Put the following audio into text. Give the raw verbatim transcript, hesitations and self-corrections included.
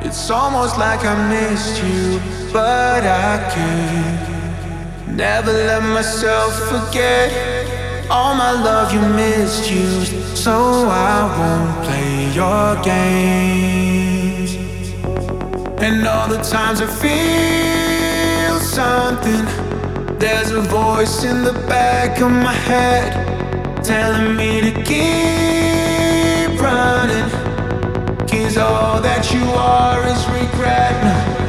It's almost like I missed you, but I can't. Never let myself forget all my love you misused, so I won't play your games. And all the times I feel something, there's a voice in the back of my head telling me to keep running, 'cause all that you are is regret.